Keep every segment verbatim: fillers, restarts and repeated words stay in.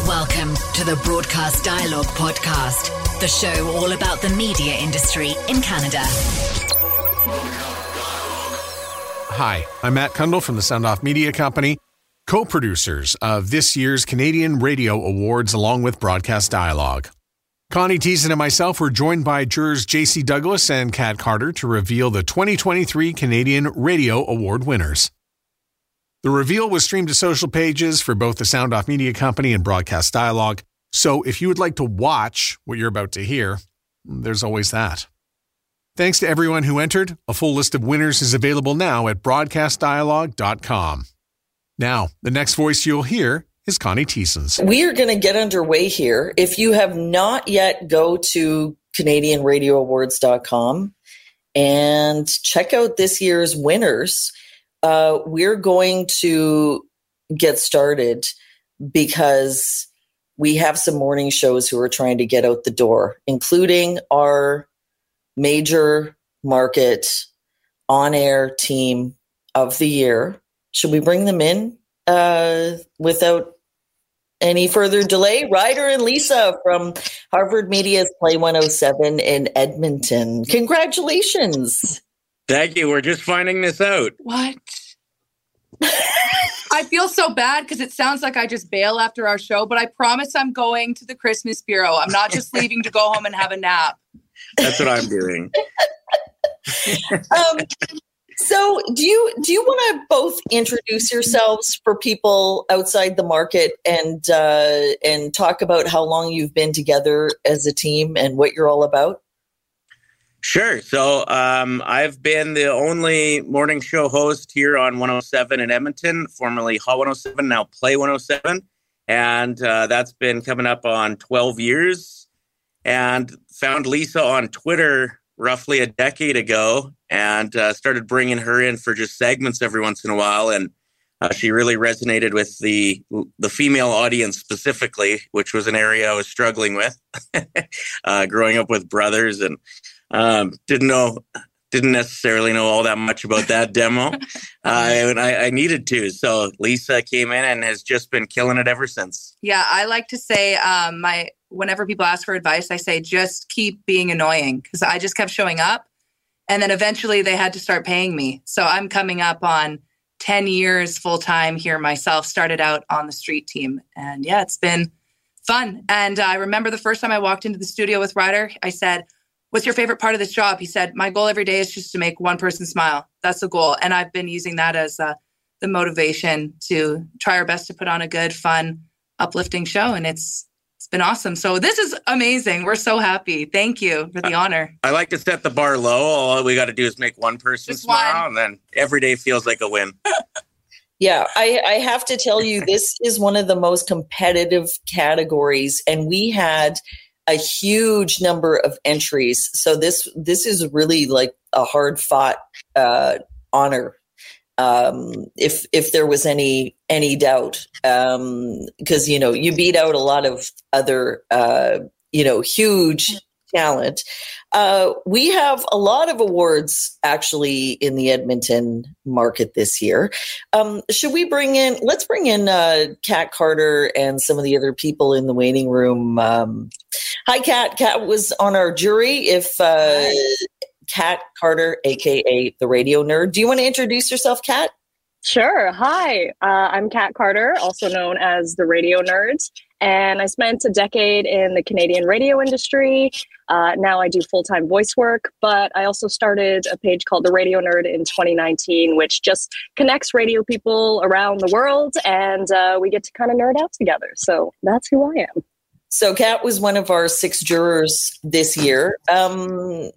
Welcome to the Broadcast Dialogue Podcast, the show all about the media industry in Canada. Hi, I'm Matt Kundle from the Sound Off Media Company, co-producers of this year's Canadian Radio Awards along with Broadcast Dialogue. Connie Thiessen and myself were joined by jurors J C Douglas and Kat Carter to reveal the twenty twenty-three Canadian Radio Award winners. The reveal was streamed to social pages for both the Sound Off Media Company and Broadcast Dialogue, so if you would like to watch what you're about to hear, there's always that. Thanks to everyone who entered. A full list of winners is available now at broadcast dialogue dot com. Now, the next voice you'll hear is Connie Thiessen's. We are going to get underway here. If you have not yet, go to Canadian Radio Awards dot com and check out this year's winners. Uh, we're going to get started because we have some morning shows who are trying to get out the door, including our major market on-air team of the year. Should we bring them in uh, without any further delay? Ryder and Lisa from Harvard Media's Play one oh seven in Edmonton. Congratulations. Thank you. We're just finding this out. What? I feel so bad because it sounds like I just bail after our show, but I promise I'm going to the Christmas Bureau. I'm not just leaving to go home and have a nap. That's what I'm doing. um, so do you do you want to both introduce yourselves for people outside the market and uh, and talk about how long you've been together as a team and what you're all about? Sure. So um, I've been the only morning show host here on one oh seven in Edmonton, formerly Hot one oh seven, now Play one oh seven. And uh, that's been coming up on twelve years. And found Lisa on Twitter roughly a decade ago and uh, started bringing her in for just segments every once in a while. And uh, she really resonated with the the female audience specifically, which was an area I was struggling with uh, growing up with brothers and Um, didn't know, didn't necessarily know all that much about that demo. uh, and I, I needed to. So Lisa came in and has just been killing it ever since. Yeah, I like to say um, my whenever people ask for advice, I say just keep being annoying because I just kept showing up. And then eventually they had to start paying me. So I'm coming up on ten years full time here myself, started out on the street team. And yeah, it's been fun. And uh, I remember the first time I walked into the studio with Ryder, I said, "What's your favorite part of this job?" He said, "My goal every day is just to make one person smile. That's the goal." And I've been using that as uh, the motivation to try our best to put on a good, fun, uplifting show. And it's it's been awesome. So this is amazing. We're so happy. Thank you for the honor. I like to set the bar low. All we got to do is make one person Just smile, one. and then every day feels like a win. Yeah, I, I have to tell you, this is one of the most competitive categories. And we had a huge number of entries. So this this is really like a hard fought uh, honor. Um, if if there was any any doubt, because um, you know you beat out a lot of other uh, you know huge talent. Uh, we have a lot of awards actually in the Edmonton market this year. Um, should we bring in? Let's bring in uh, Kat Carter and some of the other people in the waiting room. Um, hi, Kat. Kat was on our jury. If uh, Kat Carter, aka the Radio Nerd, do you want to introduce yourself, Kat? Sure. Hi, uh, I'm Kat Carter, also known as the Radio Nerd, and I spent a decade in the Canadian radio industry. Uh, now I do full-time voice work, but I also started a page called The Radio Nerd in twenty nineteen, which just connects radio people around the world, and uh, we get to kind of nerd out together. So that's who I am. So Kat was one of our six jurors this year. Um,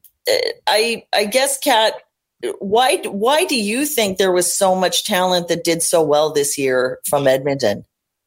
I I guess, Kat, why why do you think there was so much talent that did so well this year from Edmonton?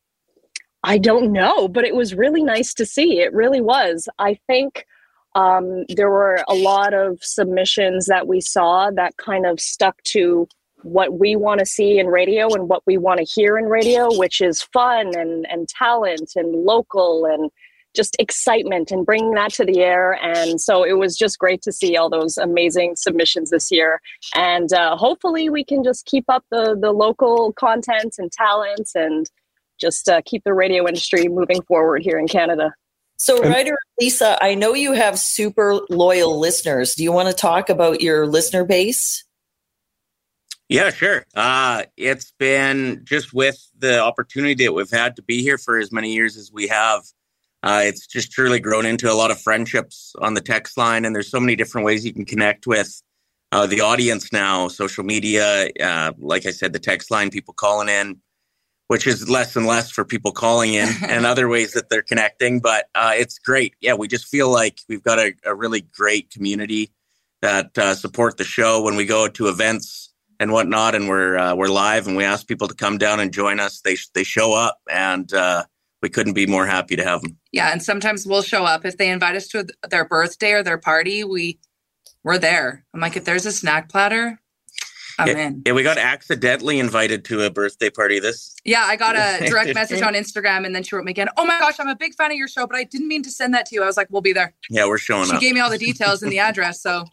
I don't know, but it was really nice to see. It really was. I think um, there were a lot of submissions that we saw that kind of stuck to what we want to see in radio and what we want to hear in radio, which is fun and, and talent and local and just excitement and bringing that to the air. And so it was just great to see all those amazing submissions this year. And uh, hopefully we can just keep up the, the local content and talent and just uh, keep the radio industry moving forward here in Canada. So, Ryder, Lisa, I know you have super loyal listeners. Do you want to talk about your listener base? Yeah, sure. Uh, it's been just with the opportunity that we've had to be here for as many years as we have. Uh, it's just truly grown into a lot of friendships on the text line, and there's so many different ways you can connect with uh, the audience now. Social media, uh, like I said, the text line, people calling in, which is less and less for people calling in, and other ways that they're connecting. But uh, it's great. Yeah, we just feel like we've got a, a really great community that uh, support the show when we go to events and whatnot, and we're uh, we're live, and we ask people to come down and join us. They they show up, and uh, we couldn't be more happy to have them. Yeah, and sometimes we'll show up if they invite us to their birthday or their party. We we're there. I'm like, if there's a snack platter, I'm yeah, in. Yeah, we got accidentally invited to a birthday party. This. Yeah, I got a direct message on Instagram, and then she wrote me again. Oh my gosh, I'm a big fan of your show, but I didn't mean to send that to you. I was like, we'll be there. Yeah, we're showing she up. She gave me all the details and the address. So.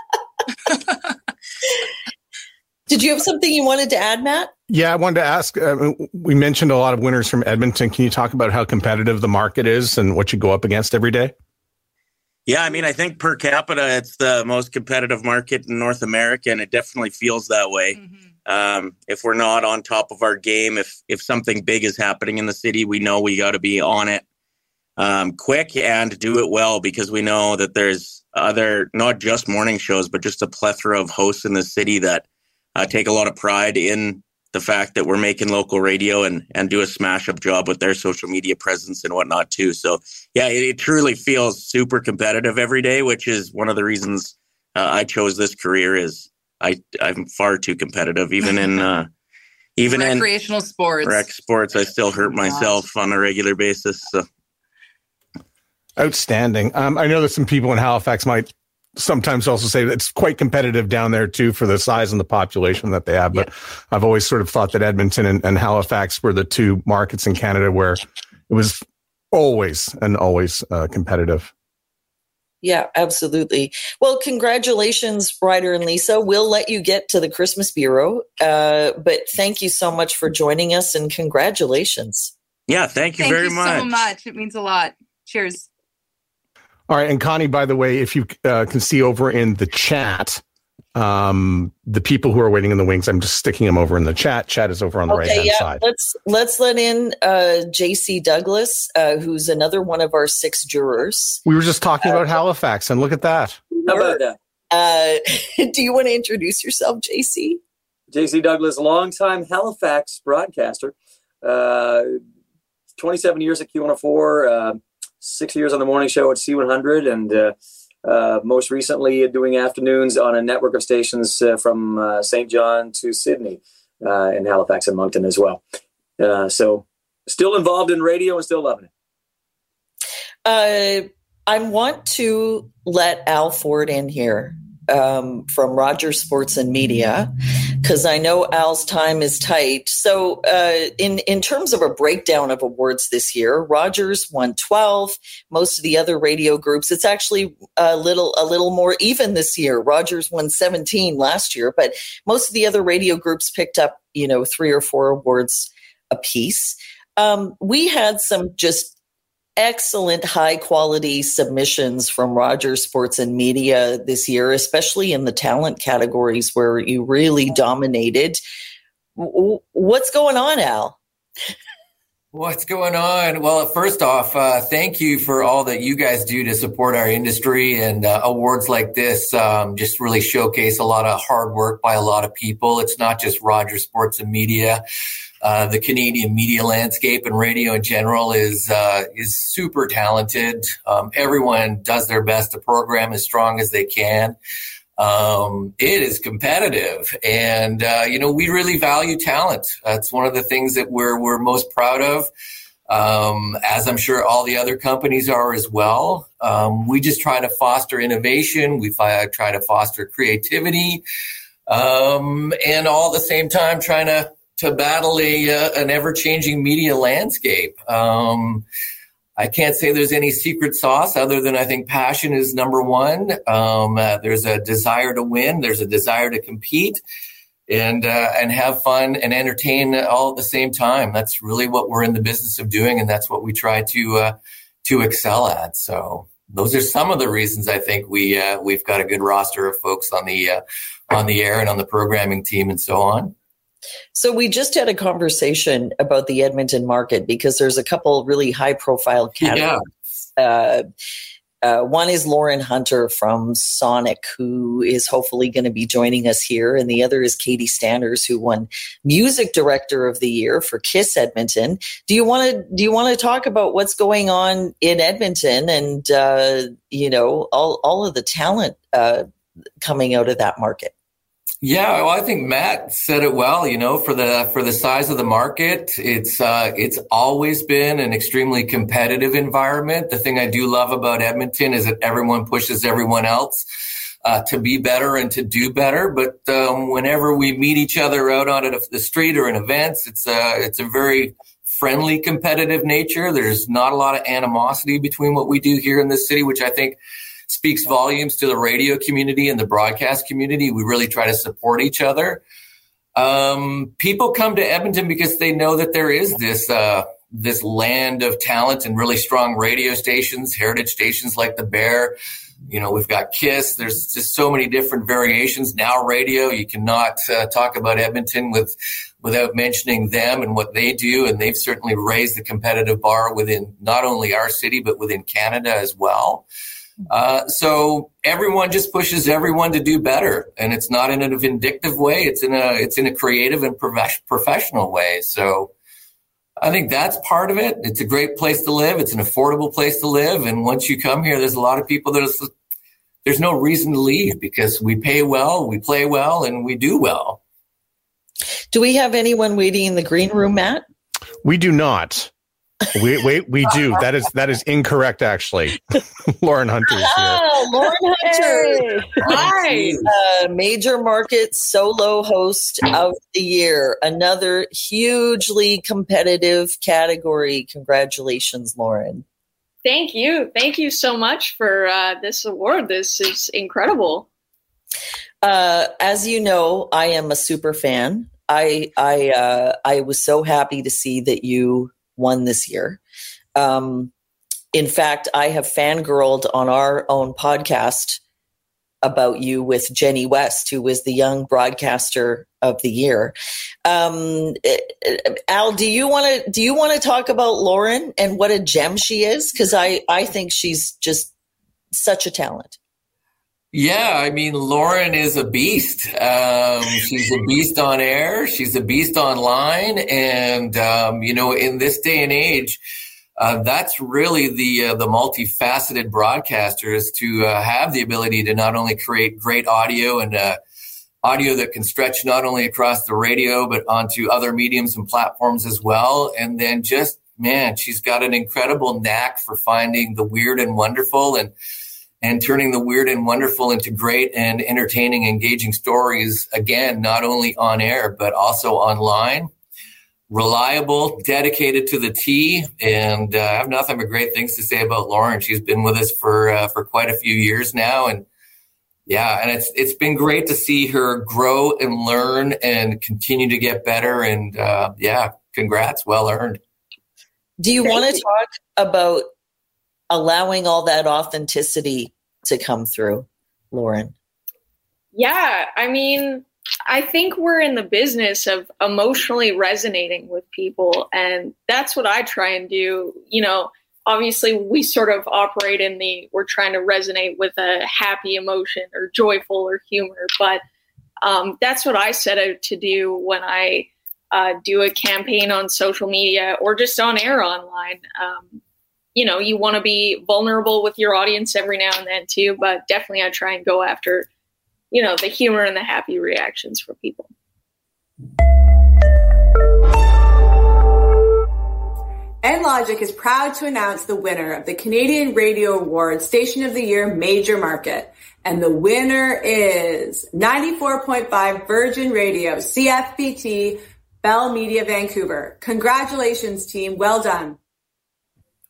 Did you have something you wanted to add, Matt? Yeah, I wanted to ask, uh, we mentioned a lot of winners from Edmonton. Can you talk about how competitive the market is and what you go up against every day? Yeah, I mean, I think per capita, it's the most competitive market in North America, and it definitely feels that way. Mm-hmm. Um, if we're not on top of our game, if if something big is happening in the city, we know we got to be on it um, quick and do it well, because we know that there's other, not just morning shows, but just a plethora of hosts in the city that uh, take a lot of pride in the fact that we're making local radio and, and do a smash up job with their social media presence and whatnot too. So yeah, it, it truly feels super competitive every day, which is one of the reasons uh, I chose this career. Is I, I'm far too competitive, even in, uh, even recreational in recreational sports, rec sports. I still hurt myself on a regular basis. So. Outstanding. Um, I know that some people in Halifax might sometimes also say that it's quite competitive down there too for the size and the population that they have. But yeah. I've always sort of thought that Edmonton and, and Halifax were the two markets in Canada where it was always and always uh, competitive. Yeah, absolutely. Well, congratulations, Ryder and Lisa. We'll let you get to the Christmas Bureau. Uh, but thank you so much for joining us, and congratulations. Yeah, thank you thank very you much. so much. It means a lot. Cheers. All right. And Connie, by the way, if you uh, can see over in the chat, um, the people who are waiting in the wings, I'm just sticking them over in the chat. Chat is over on the okay, right-hand yeah. side. Let's, let's let in uh, J C Douglas, uh, who's another one of our six jurors. We were just talking uh, about Halifax, and look at that. How about that? Uh, do you want to introduce yourself, J C? J C Douglas, longtime Halifax broadcaster. Uh, twenty-seven years at Q one oh four, uh, six years on the morning show at C one hundred, and uh, uh, most recently doing afternoons on a network of stations uh, from uh, Saint John to Sydney uh, in Halifax and Moncton as well. Uh, so still involved in radio and still loving it. Uh, I want to let Al Ford in here um, from Rogers Sports and Media, because I know Al's time is tight. So uh, in, in terms of a breakdown of awards this year, Rogers won twelve. Most of the other radio groups, it's actually a little a little more even this year. Rogers won seventeen last year, but most of the other radio groups picked up, you know, three or four awards apiece. Um, we had some just excellent high quality submissions from Rogers Sports and Media this year, especially in the talent categories where you really dominated. What's going on, Al? What's going on? Well, first off, uh, thank you for all that you guys do to support our industry, and uh, awards like this um, just really showcase a lot of hard work by a lot of people. It's not just Rogers Sports and Media. Uh, the Canadian media landscape and radio in general is uh, is super talented. Um, everyone does their best to program as strong as they can. Um, it is competitive, and uh, you know we really value talent. That's one of the things that we're we're most proud of. Um, as I'm sure all the other companies are as well. Um, we just try to foster innovation. We fi- try to foster creativity, um, and all at the same time trying to to battle a, uh, an ever-changing media landscape. Um, I can't say there's any secret sauce other than I think passion is number one. Um, uh, there's a desire to win. There's a desire to compete. and uh, and have fun and entertain all at the same time. That's really what we're in the business of doing, and that's what we try to uh, to excel at. So those are some of the reasons I think we uh, we've got a good roster of folks on the uh, on the air and on the programming team and so on. So we just had a conversation about the Edmonton market because there's a couple really high profile categories. Yeah. Uh, Uh, one is Lauren Hunter from Sonic, who is hopefully going to be joining us here. And the other is Katie Standers, who won Music Director of the Year for KISS Edmonton. Do you want to do you want to talk about what's going on in Edmonton and, uh, you know, all, all of the talent uh, coming out of that market? Yeah, well, I think Matt said it well. You know, for the for the size of the market, it's uh, it's always been an extremely competitive environment. The thing I do love about Edmonton is that everyone pushes everyone else uh, to be better and to do better. But um, whenever we meet each other out on the street or in events, it's a it's a very friendly, competitive nature. There's not a lot of animosity between what we do here in this city, which I think speaks volumes to the radio community and the broadcast community. We really try to support each other. Um, people come to Edmonton because they know that there is this uh, this land of talent and really strong radio stations, heritage stations like the Bear. You know, we've got KISS. There's just so many different variations. Now Radio, you cannot uh, talk about Edmonton with without mentioning them and what they do. And they've certainly raised the competitive bar within not only our city, but within Canada as well. Uh, so everyone just pushes everyone to do better, and it's not in a vindictive way. It's in a it's in a creative and prof- professional way. So I think that's part of it. It's a great place to live. It's an affordable place to live, and once you come here, there's a lot of people that are, there's no reason to leave because we pay well, we play well, and we do well. Do we have anyone waiting in the green room, Matt? We do not. We wait, we do. That is that is incorrect, actually. Lauren Hunter is here. Oh, Lauren Hunter. Hi. Uh, major market solo host of the year. Another hugely competitive category. Congratulations, Lauren. Thank you. Thank you so much for uh, this award. This is incredible. Uh, as you know, I am a super fan. I I uh, I was so happy to see that you won this year. Um, in fact, I have fangirled on our own podcast about you with Jenny West, who was the Young Broadcaster of the Year. Um, Al, do you want to do you want to talk about Lauren and what a gem she is? Because I I think she's just such a talent. Yeah, I mean, Lauren is a beast. Um, she's a beast on air. She's a beast online. And, um, you know, in this day and age, uh, that's really the uh, the multifaceted broadcaster is to uh, have the ability to not only create great audio and uh, audio that can stretch not only across the radio, but onto other mediums and platforms as well. And then just, man, she's got an incredible knack for finding the weird and wonderful and and turning the weird and wonderful into great and entertaining, engaging stories, again, not only on air, but also online. Reliable, dedicated to the T, and uh, I have nothing but great things to say about Lauren. She's been with us for uh, for quite a few years now, and yeah, and it's it's been great to see her grow and learn and continue to get better, and uh, yeah, congrats, well earned. Do you want to talk about allowing all that authenticity to come through, Lauren? Yeah, I mean, I think we're in the business of emotionally resonating with people, and that's what I try and do. You know, obviously we sort of operate in the, we're trying to resonate with a happy emotion or joyful or humor, but um, that's what I set out to do when I uh, do a campaign on social media or just on air online. Um, You know, you want to be vulnerable with your audience every now and then too, but definitely I try and go after, you know, the humor and the happy reactions for people. Enlogic is proud to announce the winner of the Canadian Radio Awards Station of the Year Major Market. And the winner is ninety-four point five Virgin Radio, C F B T, Bell Media Vancouver. Congratulations, team. Well done.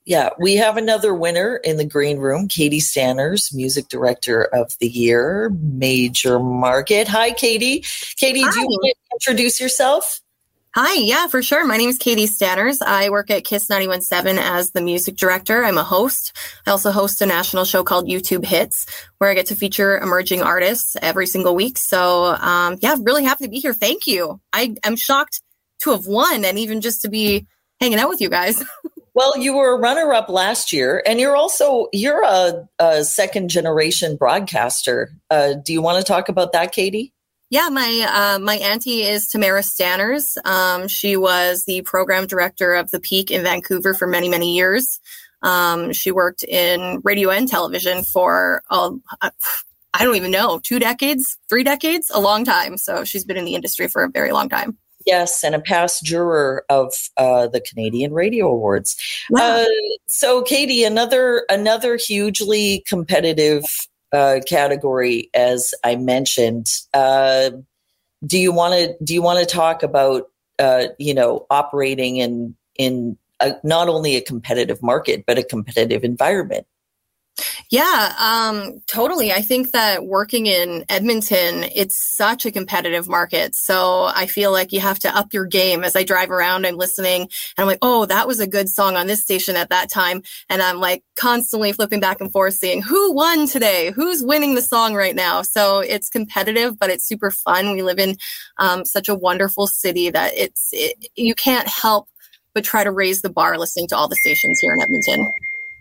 Yeah, we have another winner in the green room, Katie Stanners, Music Director of the Year, Major Market. Hi, Katie. Katie, Hi. Do you want to introduce yourself? Hi, yeah, for sure. My name is Katie Stanners. I work at Kiss ninety-one point seven as the music director. I'm a host. I also host a national show called YouTube Hits, where I get to feature emerging artists every single week. So, um, yeah, really happy to be here. Thank you. I am shocked to have won and even just to be hanging out with you guys. Well, you were a runner-up last year, and you're also you're a, a second-generation broadcaster. Uh, do you want to talk about that, Katie? Yeah, my uh, my auntie is Tamara Stanners. Um, she was the program director of The Peak in Vancouver for many, many years. Um, she worked in radio and television for, uh, I don't even know, two decades, three decades, a long time. So she's been in the industry for a very long time. Yes, and a past juror of uh, the Canadian Radio Awards. Wow. Uh, so, Katie, another another hugely competitive uh, category, as I mentioned. Uh, do you want to do you want to talk about uh, you know operating in in a, not only a competitive market but a competitive environment? Yeah, um, totally. I think that working in Edmonton, it's such a competitive market. So I feel like you have to up your game. As I drive around, I'm listening and I'm like, oh, that was a good song on this station at that time. And I'm like constantly flipping back and forth, seeing who won today, who's winning the song right now. So it's competitive, but it's super fun. We live in um, such a wonderful city that it's it, you can't help but try to raise the bar listening to all the stations here in Edmonton.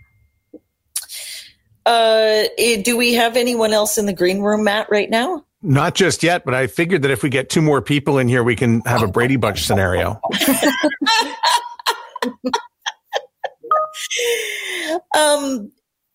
Uh, do we have anyone else in the green room, Matt, right now? Not just yet, but I figured that if we get two more people in here, we can have a Brady Bunch scenario. um,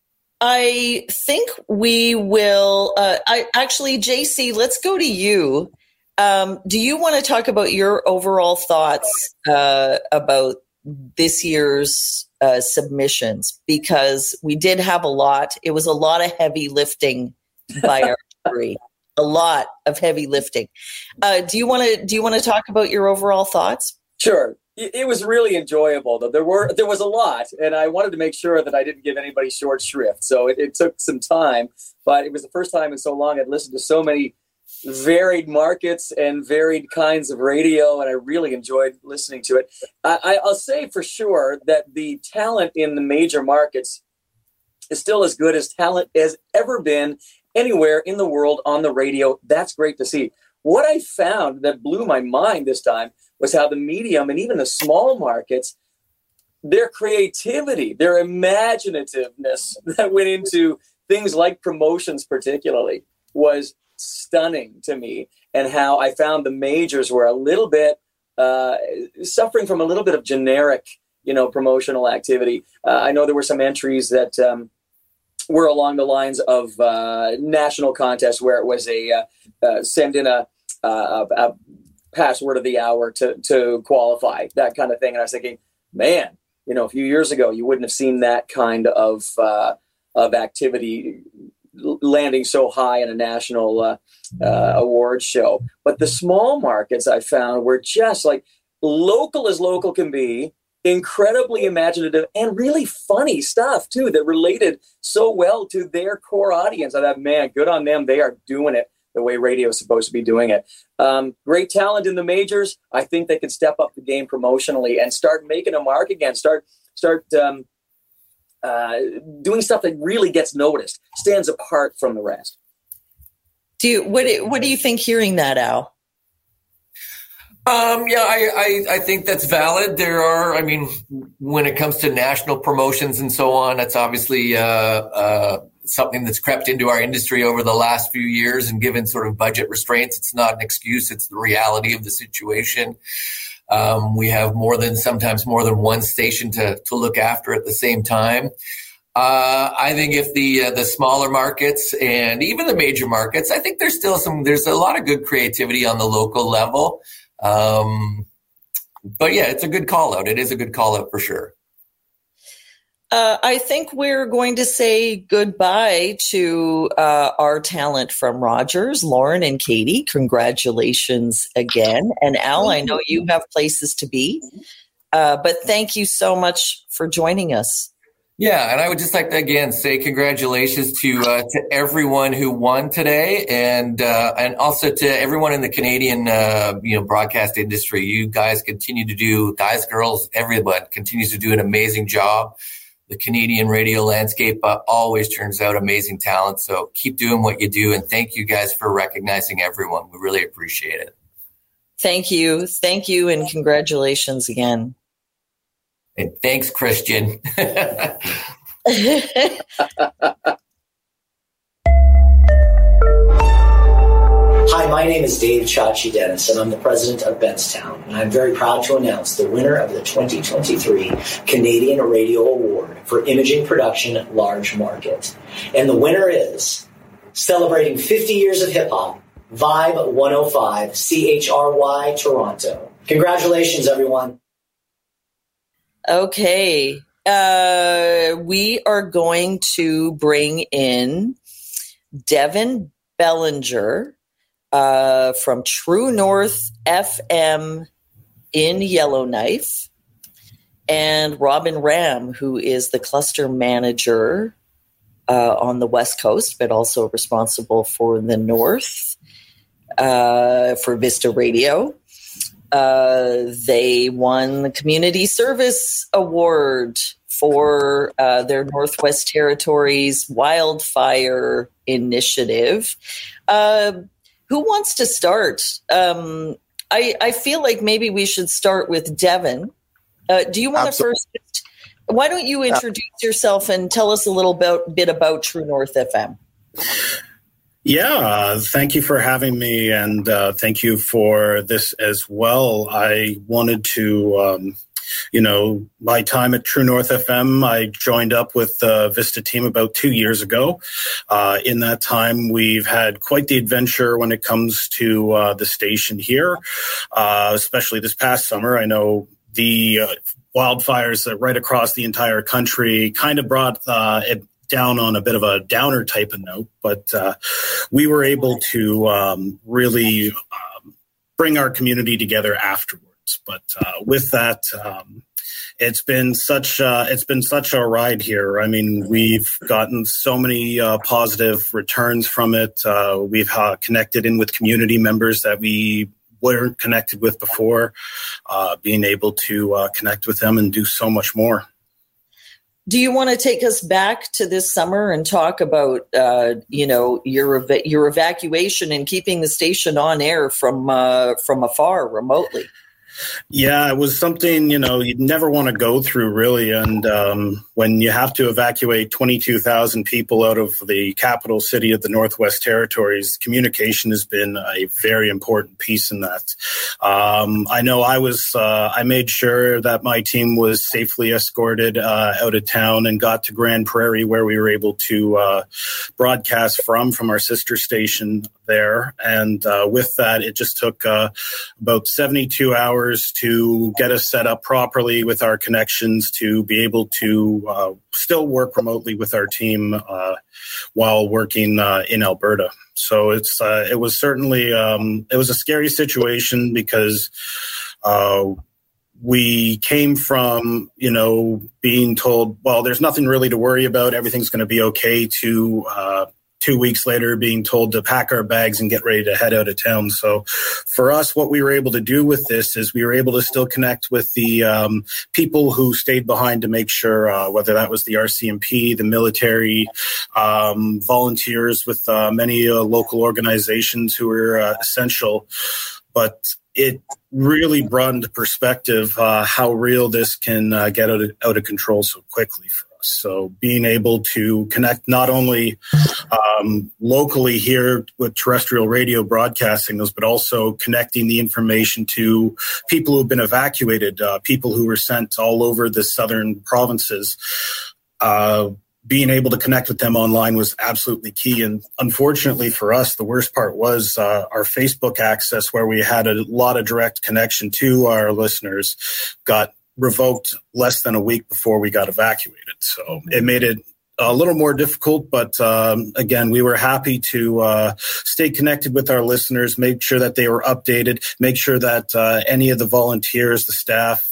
I think we will. Uh, I actually, J C, let's go to you. Um, do you want to talk about your overall thoughts uh, about this year's uh, submissions? Because we did have a lot. It was a lot of heavy lifting by our jury. A lot of heavy lifting. Uh, do you want to do you want to talk about your overall thoughts? Sure. It was really enjoyable, though. There were there was a lot, and I wanted to make sure that I didn't give anybody short shrift. So it, it took some time, but it was the first time in so long I'd listened to so many varied markets and varied kinds of radio, and I really enjoyed listening to it. I, I'll say for sure that the talent in the major markets is still as good as talent has ever been anywhere in the world on the radio. That's great to see. What I found that blew my mind this time was how the medium and even the small markets, their creativity, their imaginativeness that went into things like promotions particularly was stunning to me, and how I found the majors were a little bit uh, suffering from a little bit of generic, you know, promotional activity. Uh, I know there were some entries that um, were along the lines of uh, national contests where it was a uh, uh, send in a, uh, a password of the hour to to qualify, that kind of thing. And I was thinking, man, you know, a few years ago you wouldn't have seen that kind of uh, of activity landing so high in a national uh, uh, awards show. But the small markets I found were just like local as local can be, incredibly imaginative and really funny stuff too, that related so well to their core audience. I thought, man, good on them. They are doing it the way radio is supposed to be doing it. Um, great talent in the majors. I think they can step up the game promotionally and start making a mark again. Start, start, um, Uh, doing stuff that really gets noticed, stands apart from the rest. Do you, what, do, what do you think hearing that, Al? Um, yeah, I, I, I think that's valid. There are, I mean, when it comes to national promotions and so on, that's obviously uh, uh, something that's crept into our industry over the last few years. And given sort of budget restraints, it's not an excuse. It's the reality of the situation. Um, we have more than sometimes more than one station to, to look after at the same time. Uh, I think if the uh, the smaller markets and even the major markets, I think there's still some, there's a lot of good creativity on the local level. Um, but yeah, it's a good call out. It is a good call out for sure. Uh, I think we're going to say goodbye to uh, our talent from Rogers, Lauren and Katie. Congratulations again. And Al, I know you have places to be, uh, but thank you so much for joining us. Yeah, and I would just like to again say congratulations to uh, to everyone who won today, and uh, and also to everyone in the Canadian uh, you know broadcast industry. You guys continue to do, guys, girls, everyone continues to do an amazing job. The Canadian radio landscape uh, always turns out amazing talent. So keep doing what you do, and thank you guys for recognizing everyone. We really appreciate it. Thank you, thank you, and congratulations again. And thanks, Christian. Hi, my name is Dave Chachi Dennis, and I'm the president of Bentstown. And I'm very proud to announce the winner of the twenty twenty-three Canadian Radio Award for Imaging Production Large Market. And the winner is, celebrating fifty years of hip-hop, Vibe one oh five C H R Y Toronto. Congratulations, everyone. Okay, uh, we are going to bring in Devin Bellinger uh, from True North F M in Yellowknife, and Robin Ram, who is the cluster manager uh, on the West Coast, but also responsible for the North uh, for Vista Radio. Uh, they won the Community Service Award for uh, their Northwest Territories Wildfire Initiative. Uh, who wants to start? Um, I, I feel like maybe we should start with Devin. Uh, do you want Absolutely. to first? Why don't you introduce yourself and tell us a little bit, bit about True North F M? Yeah, uh, thank you for having me, and uh, thank you for this as well. I wanted to, um, you know, my time at True North F M, I joined up with the Vista team about two years ago. Uh, in that time, we've had quite the adventure when it comes to uh, the station here, uh, especially this past summer. I know the uh, wildfires uh, right across the entire country kind of brought uh, it down on a bit of a downer type of note, but uh, we were able to um, really um, bring our community together afterwards. But uh, with that, um, it's been such uh, it's been such a ride here. I mean, we've gotten so many uh, positive returns from it. Uh, we've uh, connected in with community members that we weren't connected with before, uh, being able to uh, connect with them and do so much more. Do you want to take us back to this summer and talk about, uh, you know, your ev- your evacuation and keeping the station on air from uh, from afar, remotely? Yeah, it was something, you know, you'd never want to go through, really. And um, when you have to evacuate twenty-two thousand people out of the capital city of the Northwest Territories, communication has been a very important piece in that. Um, I know I was, uh, I made sure that my team was safely escorted uh, out of town and got to Grand Prairie, where we were able to uh, broadcast from, from our sister station there. And uh, with that, it just took uh, about seventy-two hours to get us set up properly with our connections to be able to uh, still work remotely with our team uh, while working uh, in Alberta. So it's uh, it was certainly um, it was a scary situation because uh, we came from, you know, being told, well, there's nothing really to worry about, everything's going to be okay, to uh, two weeks later being told to pack our bags and get ready to head out of town. So for us, what we were able to do with this is we were able to still connect with the um, people who stayed behind to make sure, uh, whether that was the R C M P, the military, um, volunteers with uh, many uh, local organizations who were uh, essential. But it really brought into perspective uh, how real this can uh, get out of, out of control so quickly for us. So being able to connect not only um, locally here with terrestrial radio broadcasting those, but also connecting the information to people who have been evacuated, uh, people who were sent all over the southern provinces. Uh, being able to connect with them online was absolutely key. And unfortunately for us, the worst part was uh, our Facebook access, where we had a lot of direct connection to our listeners, got revoked less than a week before we got evacuated. So it made it a little more difficult, but um, again, we were happy to uh, stay connected with our listeners, make sure that they were updated, make sure that uh, any of the volunteers, the staff,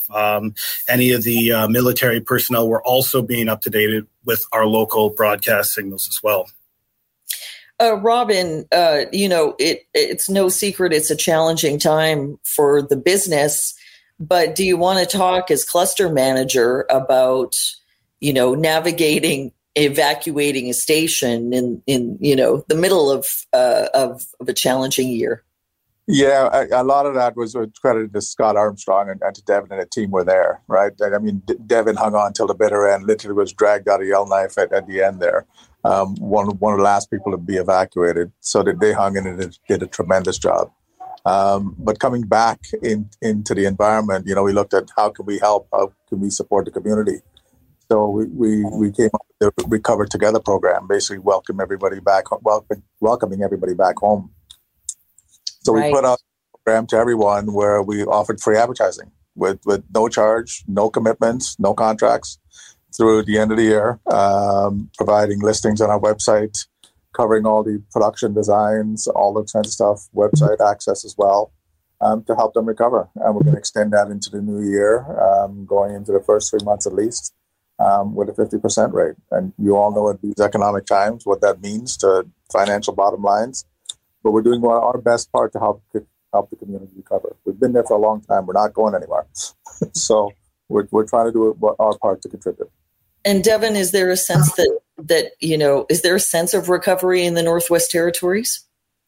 Um, any of the uh, military personnel were also being updated with our local broadcast signals as well. Uh, Robin, uh, you know, it, it's no secret it's a challenging time for the business, but do you want to talk as cluster manager about, you know, navigating, evacuating a station in, in you know, the middle of, uh, of, of a challenging year? Yeah, a, a lot of that was credited to Scott Armstrong and, and to Devin and the team were there, right? I mean, D- Devin hung on till the bitter end, literally was dragged out of Yellowknife at, at the end there. Um, one, one of the last people to be evacuated, so that they hung in and did, did a tremendous job. Um, but coming back in, into the environment, you know, we looked at how can we help, how can we support the community? So we, we, we came up with the Recover Together program, basically welcome everybody back, welcome, welcoming everybody back home. So right. we put out a program to everyone where we offered free advertising with, with no charge, no commitments, no contracts through the end of the year, um, providing listings on our website, covering all the production designs, all that kinds of stuff, website access as well, um, to help them recover. And we're going to extend that into the new year, um, going into the first three months at least, um, with a fifty percent rate. And you all know at these economic times what that means to financial bottom lines. But we're doing our best part to help help the community recover. We've been there for a long time. We're not going anywhere. So we're we're trying to do our part to contribute. And Devin, is there a sense that, that, you know, is there a sense of recovery in the Northwest Territories?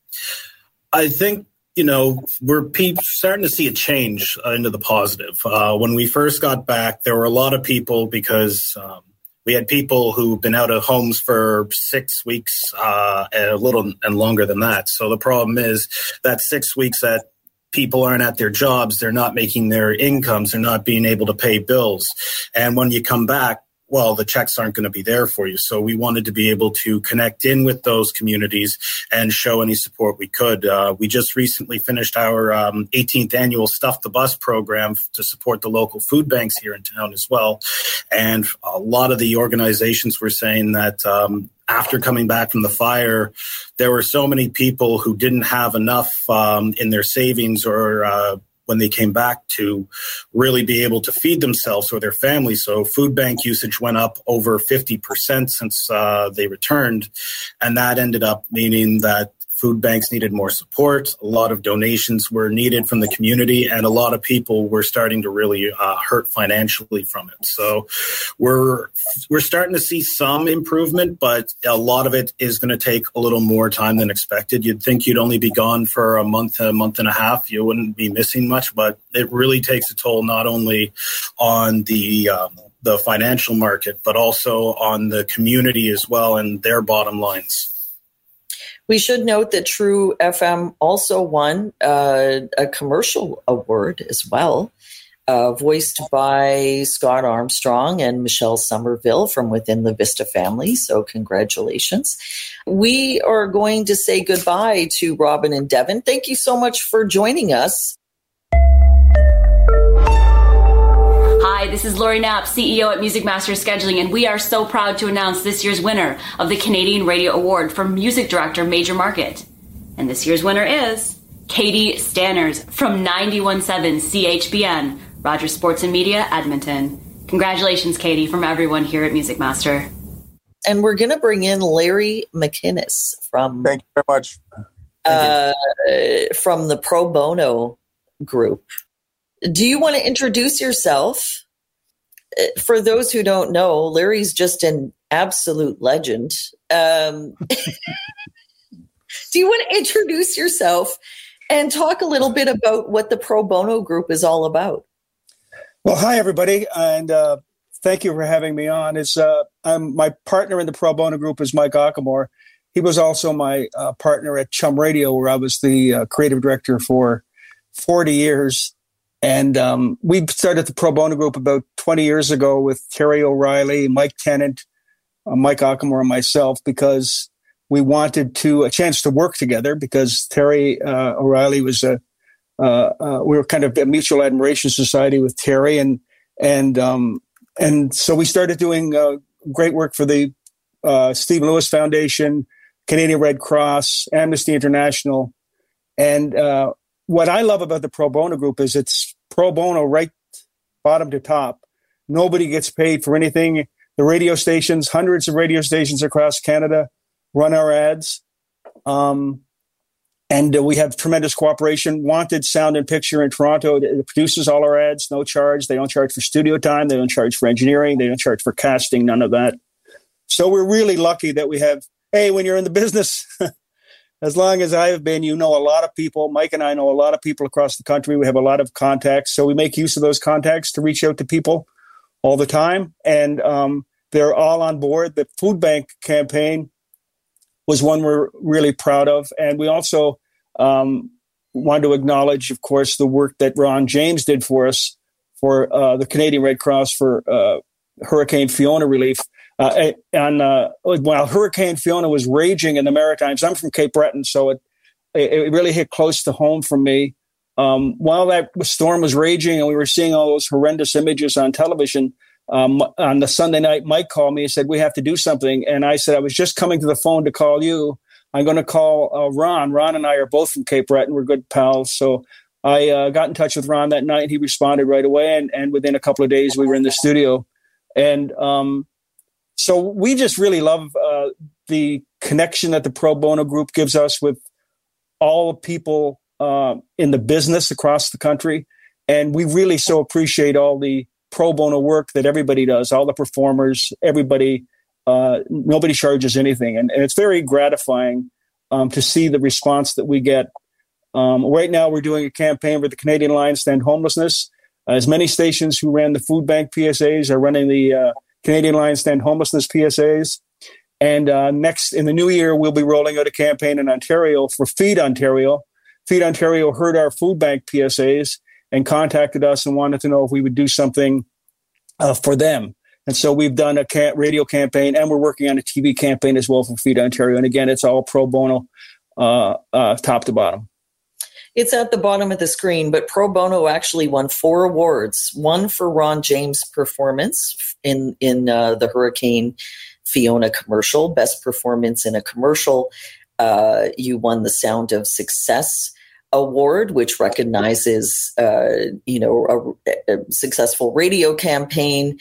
I think, you know, we're pe- starting to see a change uh, into the positive. Uh, when we first got back, there were a lot of people because um, we had people who've been out of homes for six weeks, uh, and a little and longer than that. So the problem is that six weeks that people aren't at their jobs, they're not making their incomes, they're not being able to pay bills. And when you come back, well, the checks aren't going to be there for you. So we wanted to be able to connect in with those communities and show any support we could. Uh, we just recently finished our um, eighteenth annual Stuff the Bus program to support the local food banks here in town as well. And a lot of the organizations were saying that um, after coming back from the fire, there were so many people who didn't have enough um, in their savings or uh, when they came back to really be able to feed themselves or their families. So food bank usage went up over fifty percent since uh, they returned. And that ended up meaning that food banks needed more support. A lot of donations were needed from the community, and a lot of people were starting to really uh, hurt financially from it. So we're we're starting to see some improvement, but a lot of it is going to take a little more time than expected. You'd think you'd only be gone for a month, a month and a half. You wouldn't be missing much, but it really takes a toll not only on the um, the financial market, but also on the community as well and their bottom lines. We should note that True F M also won uh, a commercial award as well, uh, voiced by Scott Armstrong and Michelle Somerville from within the Vista family. So congratulations. We are going to say goodbye to Robin and Devin. Thank you so much for joining us. Hi, this is Lori Knapp, C E O at Music Master Scheduling, and we are so proud to announce this year's winner of the Canadian Radio Award for Music Director Major Market. And this year's winner is Katie Stanners from ninety-one point seven C H B N, Rogers Sports and Media, Edmonton. Congratulations, Katie, from everyone here at Music Master. And we're going to bring in Larry McInnes from, Thank you very much. Uh, from the Pro Bono group. Do you want to introduce yourself? For those who don't know, Larry's just an absolute legend. Um, do you want to introduce yourself and talk a little bit about what the Pro Bono group is all about? Well, hi, everybody, and uh, thank you for having me on. It's, uh, I'm, my partner in the Pro Bono group is Mike Ockamore. He was also my uh, partner at Chum Radio, where I was the uh, creative director for forty years. And um, we started the Pro Bono group about twenty years ago with Terry O'Reilly, Mike Tennant, uh, Mike Ockamore, and myself, because we wanted to a chance to work together. Because Terry uh, O'Reilly was a uh, uh, we were kind of a mutual admiration society with Terry, and and um, and so we started doing uh, great work for the uh, Stephen Lewis Foundation, Canadian Red Cross, Amnesty International, and. Uh, What I love about the Pro Bono group is it's pro bono right bottom to top. Nobody gets paid for anything. The radio stations, hundreds of radio stations across Canada, run our ads. Um, and uh, we have tremendous cooperation. Wanted Sound and Picture in Toronto it produces all our ads, no charge. They don't charge for studio time. They don't charge for engineering. They don't charge for casting, none of that. So we're really lucky that we have, hey, when you're in the business, as long as I have been, you know a lot of people. Mike and I know a lot of people across the country. We have a lot of contacts. So we make use of those contacts to reach out to people all the time. And um, they're all on board. The food bank campaign was one we're really proud of. And we also um, want to acknowledge, of course, the work that Ron James did for us for uh, the Canadian Red Cross for uh, Hurricane Fiona relief. Uh, and uh, while Hurricane Fiona was raging in the Maritimes, I'm from Cape Breton, so it it really hit close to home for me. Um, while that storm was raging and we were seeing all those horrendous images on television, um, on the Sunday night, Mike called me and said, we have to do something. And I said, I was just coming to the phone to call you. I'm going to call uh, Ron. Ron and I are both from Cape Breton. We're good pals. So I uh, got in touch with Ron that night. He responded right away. And, and within a couple of days, we were in the studio. And um, so we just really love uh, the connection that the Pro Bono Group gives us with all the people uh, in the business across the country. And we really so appreciate all the pro bono work that everybody does, all the performers, everybody, uh, nobody charges anything. And, and it's very gratifying um, to see the response that we get. Um, right now, we're doing a campaign with the Canadian Alliance to End Homelessness. As many stations who ran the food bank P S As are running the uh, Canadian Alliance to End Homelessness P S As. And uh, next, in the new year, we'll be rolling out a campaign in Ontario for Feed Ontario. Feed Ontario heard our food bank P S As and contacted us and wanted to know if we would do something uh, for them. And so we've done a ca- radio campaign, and we're working on a T V campaign as well for Feed Ontario. And again, it's all pro bono, uh, uh, top to bottom. It's at the bottom of the screen, but Pro Bono actually won four awards. One for Ron James' performance in, in uh, the Hurricane Fiona commercial, best performance in a commercial. Uh, you won the Sound of Success Award, which recognizes, uh, you know, a, a successful radio campaign,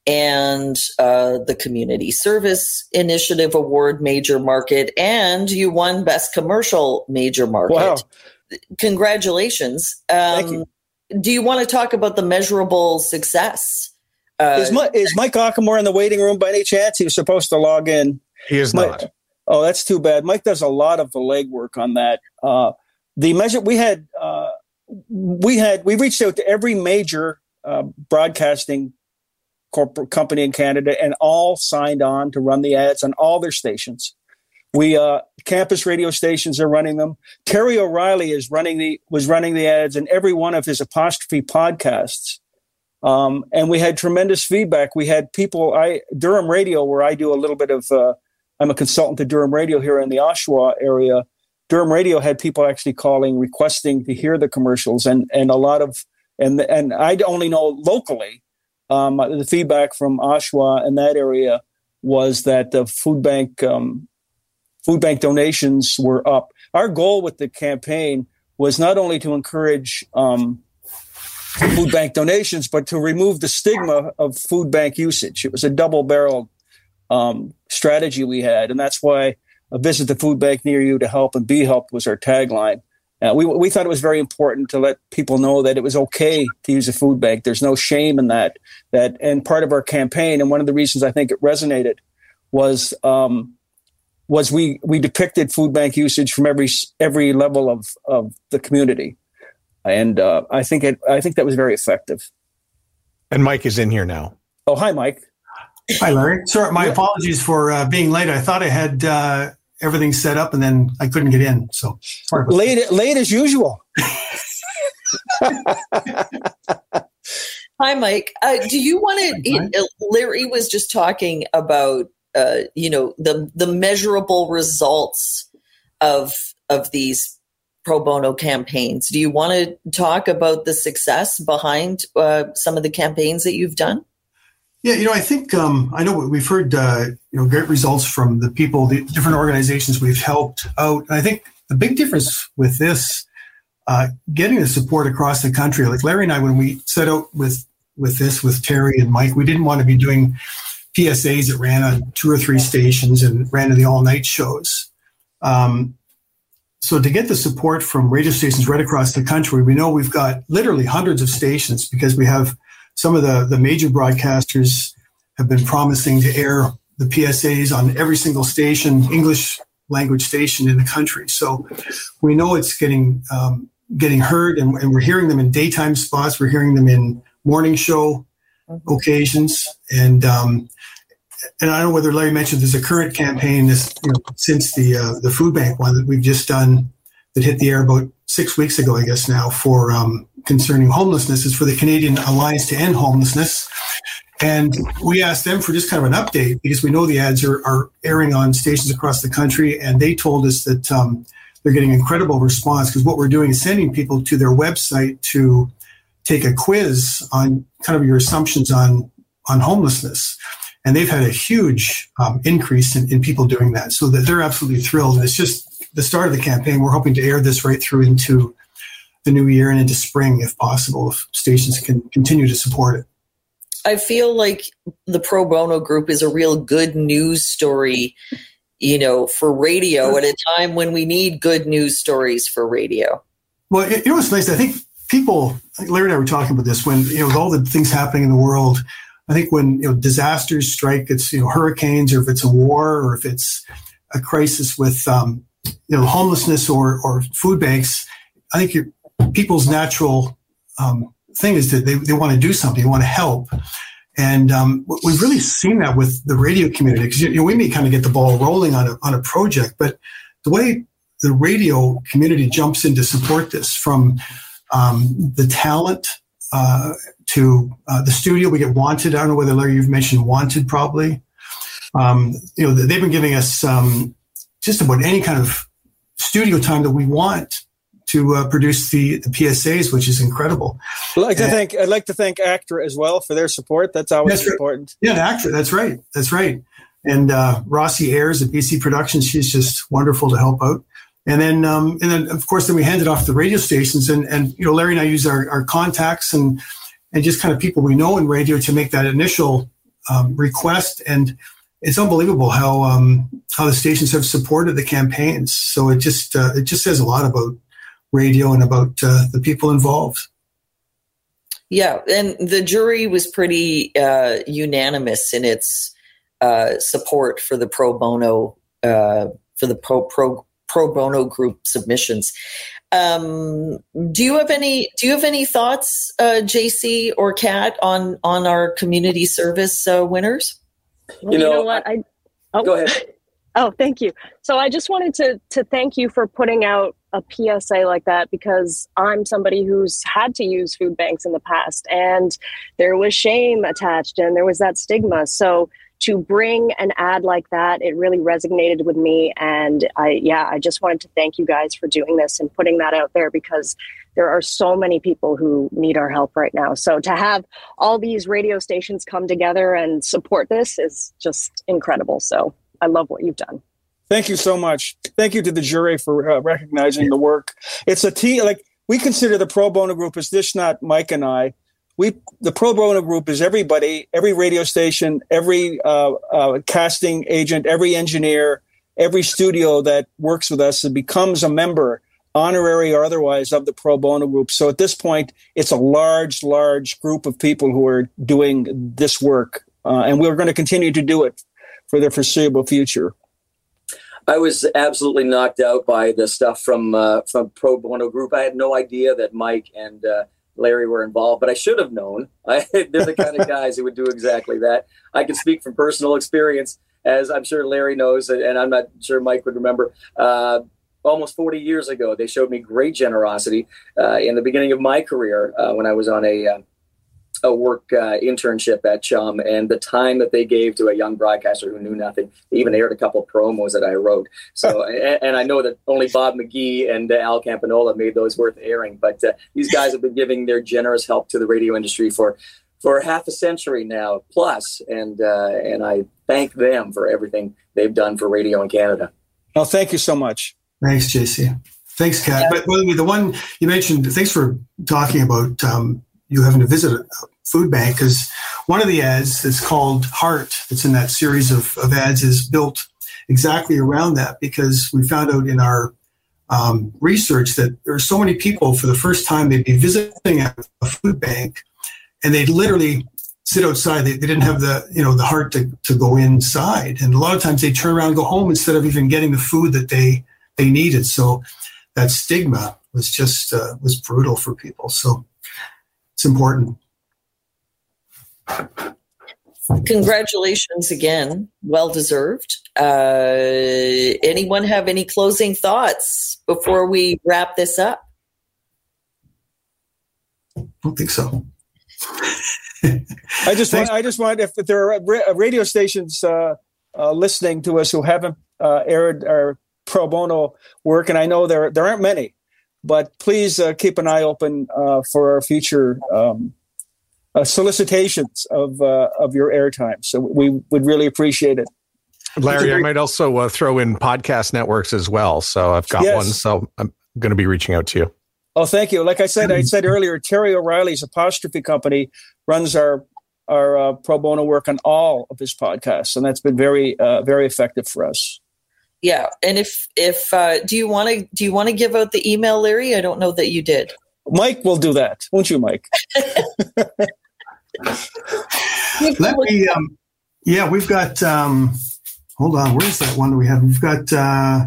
and uh, the Community Service Initiative Award, Major Market, and you won Best Commercial Major Market. Wow. Congratulations. Um, Thank you. Do you want to talk about the measurable success? Uh, is, Mike, is Mike Ockmore in the waiting room by any chance? He was supposed to log in. He is Mike, not. Oh, that's too bad. Mike does a lot of the legwork on that. Uh, the measure we had, uh, we had, we reached out to every major uh, broadcasting corporate company in Canada, and all signed on to run the ads on all their stations. We uh, campus radio stations are running them. Terry O'Reilly is running the was running the ads in every one of his Apostrophe podcasts, um, and we had tremendous feedback. We had people. I Durham Radio, where I do a little bit of. Uh, I'm a consultant to Durham Radio here in the Oshawa area. Durham Radio had people actually calling, requesting to hear the commercials, and and a lot of and and I only know locally. Um, the feedback from Oshawa and that area was that the food bank. Um, Food bank donations were up. Our goal with the campaign was not only to encourage um, food bank donations, but to remove the stigma of food bank usage. It was a double-barreled um, strategy we had, and that's why a visit the food bank near you to help and be helped was our tagline. Uh, we we thought it was very important to let people know that it was okay to use a food bank. There's no shame in that. That and part of our campaign, and one of the reasons I think it resonated, was. Um, was we we depicted food bank usage from every every level of, of the community, and uh, I think it I think that was very effective. And Mike is in here now. Oh, hi, Mike. Hi, Larry. Sorry, my apologies for uh, being late. I thought I had uh, everything set up, and then I couldn't get in. So sorry about late that. late as usual. Hi, Mike. Uh, do you want to? Larry was just talking about. Uh, you know, the the measurable results of of these pro bono campaigns. Do you want to talk about the success behind uh, some of the campaigns that you've done? Yeah, you know, I think um, I know we've heard uh, you know great results from the people, the different organizations we've helped out. And I think the big difference with this, uh, getting the support across the country, like Larry and I, when we set out with with this, with Terry and Mike. We didn't want to be doing P S As that ran on two or three stations and ran to the all-night shows. Um, so to get the support from radio stations right across the country, we know we've got literally hundreds of stations because we have some of the, the major broadcasters have been promising to air the P S As on every single station, English language station in the country. So we know it's getting um, getting heard, and, and we're hearing them in daytime spots. We're hearing them in morning show mm-hmm. occasions. And um, and I don't know whether Larry mentioned there's a current campaign this you know, since the uh, the food bank one that we've just done that hit the air about six weeks ago, I guess now, for um, concerning homelessness. Is for the Canadian Alliance to End Homelessness. And we asked them for just kind of an update because we know the ads are, are airing on stations across the country. And they told us that um, they're getting incredible response because what we're doing is sending people to their website to take a quiz on kind of your assumptions on, on homelessness. And they've had a huge um, increase in, in people doing that. So that they're absolutely thrilled. And it's just the start of the campaign. We're hoping to air this right through into the new year and into spring, if possible, if stations can continue to support it. I feel like the Pro Bono Group is a real good news story, you know, for radio at a time when we need good news stories for radio. Well, you know what's nice? I think people, Larry and I were talking about this, when, you know, with all the things happening in the world, I think when, you know, disasters strike, it's, you know, hurricanes, or if it's a war, or if it's a crisis with, um, you know, homelessness or, or food banks, I think your, people's natural um thing is that they, they want to do something, they want to help. And um, we've really seen that with the radio community, because you know, we may kind of get the ball rolling on a, on a project, but the way the radio community jumps in to support this, from um, the talent uh, to uh, the studio, we get Wanted. I don't know whether, Larry, you've mentioned Wanted probably. Um, you know, they've been giving us um, just about any kind of studio time that we want to uh, produce the, the P S As, which is incredible. I'd like to and, thank I'd like to thank ACTRA as well for their support. That's always that's important. Right. Yeah, ACTRA. That's right. That's right. And uh, Rossi Ayers at B C Productions, she's just wonderful to help out. And then, um, and then of course, then we hand it off to the radio stations, and and you know, Larry and I use our, our contacts and and just kind of people we know in radio to make that initial um, request. And it's unbelievable how um, how the stations have supported the campaigns. So it just uh, it just says a lot about radio and about uh, the people involved. Yeah, and the jury was pretty uh, unanimous in its uh, support for the pro bono uh, for the pro pro pro bono group submissions. Um, do you have any Do you have any thoughts, uh, J C or Kat, on on our community service uh, winners? Well, you, know, you know what? I oh. Go ahead. Oh, thank you. So I just wanted to to thank you for putting out a P S A like that, because I'm somebody who's had to use food banks in the past, and there was shame attached and there was that stigma. So to bring an ad like that, it really resonated with me. And I, yeah, I just wanted to thank you guys for doing this and putting that out there, because there are so many people who need our help right now. So to have all these radio stations come together and support this is just incredible. So I love what you've done. Thank you so much. Thank you to the jury for uh, recognizing the work. It's a team. Like, we consider the Pro Bono Group as this, not Mike and I. We the Pro Bono Group is everybody, every radio station, every uh, uh, casting agent, every engineer, every studio that works with us and becomes a member, honorary or otherwise, of the Pro Bono Group. So at this point, it's a large, large group of people who are doing this work, uh, and we're going to continue to do it for the foreseeable future. I was absolutely knocked out by the stuff from uh, from Pro Bono Group. I had no idea that Mike and uh, Larry were involved, but I should have known. I, they're the kind of guys who would do exactly that. I can speak from personal experience, as I'm sure Larry knows, and I'm not sure Mike would remember. Uh, almost forty years ago, they showed me great generosity uh, in the beginning of my career uh, when I was on a uh, a work uh, internship at Chum, and the time that they gave to a young broadcaster who knew nothing. They even aired a couple of promos that I wrote. So, and, and I know that only Bob McGee and uh, Al Campanola made those worth airing, but uh, these guys have been giving their generous help to the radio industry for, for half a century now plus. And, uh, and I thank them for everything they've done for radio in Canada. Oh, thank you so much. Thanks, J C. Thanks, Kat. Yeah. But well, the one you mentioned, thanks for talking about, um, you having to visit food bank, because one of the ads that's called Heart, that's in that series of, of ads, is built exactly around that, because we found out in our um, research that there are so many people, for the first time, they'd be visiting a, a food bank, and they'd literally sit outside. They, they didn't have the, you know, the heart to, to go inside. And a lot of times they turn around and go home instead of even getting the food that they, they needed. So that stigma was just, uh, was brutal for people. So it's important. Congratulations again. Well deserved. Uh, anyone have any closing thoughts before we wrap this up? I don't think so. I just want, I just want, if there are radio stations uh, uh, listening to us who haven't uh, aired our pro bono work, and I know there there aren't many, but please uh, keep an eye open uh, for our future um, uh, solicitations of uh, of your airtime. So we would really appreciate it. Larry, I might also uh, throw in podcast networks as well. So I've got Yes. one, so I'm going to be reaching out to you. Oh, thank you. Like I said, I said earlier, Terry O'Reilly's Apostrophe Company runs our our uh, pro bono work on all of his podcasts, and that's been very uh, very effective for us. Yeah, and if if uh, do you want to do you want to give out the email, Larry? I don't know that you did. Mike will do that, won't you, Mike? Let me, um, yeah, we've got, um, hold on, where's that one that we have? We've got uh,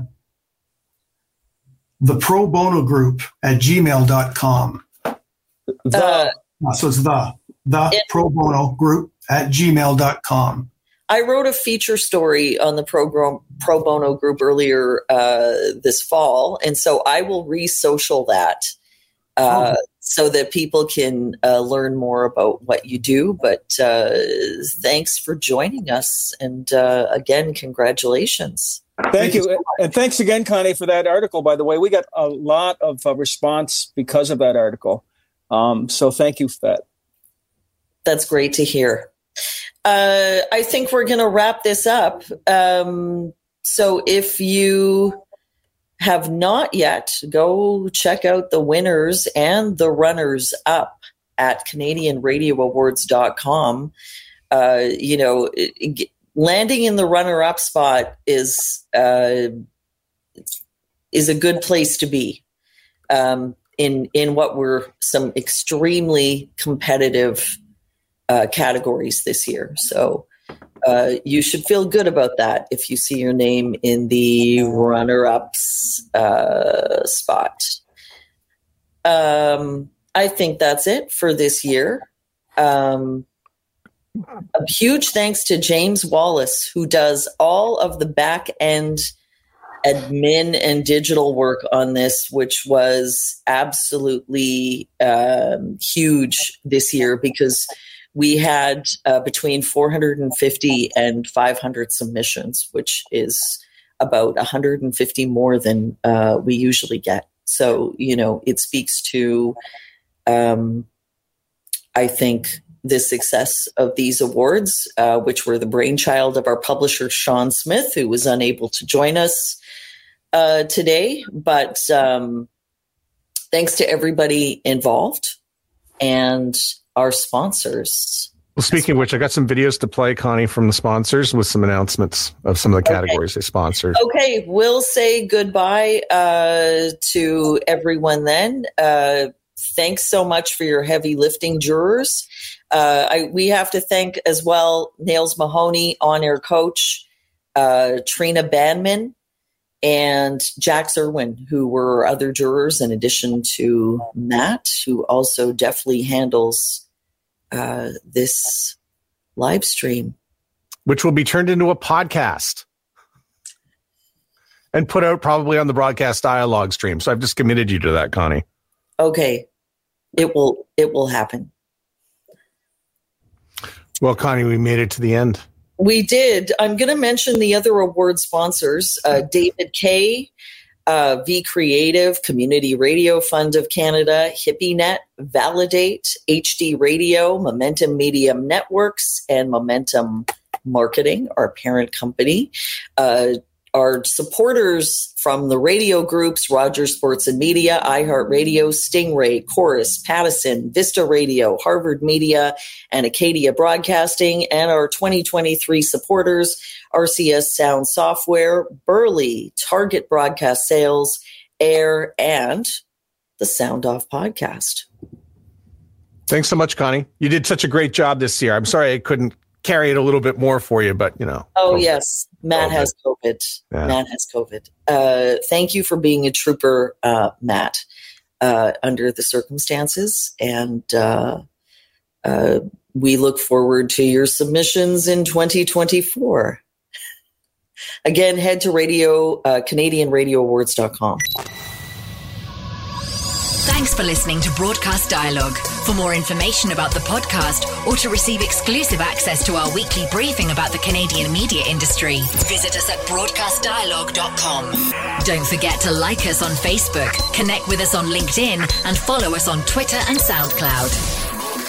the pro bono group at gmail dot com. The, Uh, so it's the, the it- pro bono group at gmail dot com. I wrote a feature story on the pro, pro bono group earlier uh, this fall, and so I will re-social that uh, Oh. so that people can uh, learn more about what you do. But uh, thanks for joining us, and uh, again, congratulations. Thank you. And thanks again, Connie, for that article, by the way. We got a lot of uh, response because of that article. Um, so thank you for that. That's great to hear. Uh, I think we're going to wrap this up. Um, so if you have not yet, go check out the winners and the runners up at Canadian Radio Awards dot com. Uh, you know, it, it, landing in the runner-up spot is uh, is a good place to be um, in in what were some extremely competitive Uh, categories this year. So uh, you should feel good about that if you see your name in the runner-ups uh, spot. Um, I think that's it for this year. Um, a huge thanks to James Wallace, who does all of the back-end admin and digital work on this, which was absolutely um, huge this year, because we had uh, between four hundred fifty and five hundred submissions, which is about one hundred fifty more than uh, we usually get. So, you know, it speaks to, um, I think, the success of these awards, uh, which were the brainchild of our publisher, Sean Smith, who was unable to join us uh, today. But um, thanks to everybody involved and our sponsors. Well, speaking of which, I got some videos to play, Connie, from the sponsors with some announcements of some of the categories Okay. they sponsored. Okay, we'll say goodbye uh, to everyone then. Uh, thanks so much for your heavy lifting, jurors. Uh, I, we have to thank as well Nails Mahoney, on-air coach, uh, Trina Banman, and Jax Irwin, who were other jurors, in addition to Matt, who also deftly handles uh, this live stream. Which will be turned into a podcast and put out probably on the Broadcast Dialogue stream. So I've just committed you to that, Connie. Okay, it will it will happen. Well, Connie, we made it to the end. We did. I'm going to mention the other award sponsors, uh, David Kay, uh, V Creative, Community Radio Fund of Canada, HippieNet, Validate, H D Radio, Momentum Media Networks, and Momentum Marketing, our parent company. Uh, our supporters from the radio groups, Rogers Sports and Media, iHeartRadio, Stingray, Chorus, Pattison, Vista Radio, Harvard Media, and Acadia Broadcasting, and our twenty twenty-three supporters, R C S Sound Software, Burley, Target Broadcast Sales, Air, and the Sound Off Podcast. Thanks so much, Connie. You did such a great job this year. I'm sorry I couldn't carry it a little bit more for you, but you know. Oh, COVID. yes. Matt COVID. has COVID. Yeah. Matt has COVID. Uh, thank you for being a trooper, uh, Matt, uh, under the circumstances. And uh, uh, we look forward to your submissions in twenty twenty-four. Again, head to radio, uh, Canadian Radio Awards dot com. Thanks for listening to Broadcast Dialogue. For more information about the podcast or to receive exclusive access to our weekly briefing about the Canadian media industry, visit us at broadcast dialogue dot com. Don't forget to like us on Facebook, connect with us on LinkedIn, and follow us on Twitter and SoundCloud.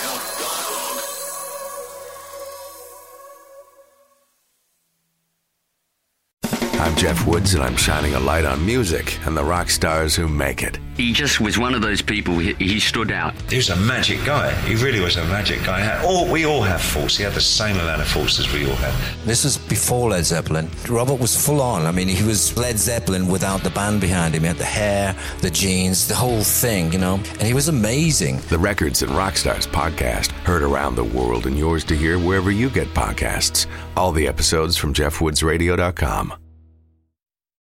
I'm Jeff Woods, and I'm shining a light on music and the rock stars who make it. He just was one of those people, he, he stood out. He was a magic guy. He really was a magic guy. Had, all, we all have faults. He had the same amount of faults as we all have. This was before Led Zeppelin. Robert was full on. I mean, he was Led Zeppelin without the band behind him. He had the hair, the jeans, the whole thing, you know, and he was amazing. The Records and Rockstars podcast, heard around the world and yours to hear wherever you get podcasts. All the episodes from jeff woods radio dot com.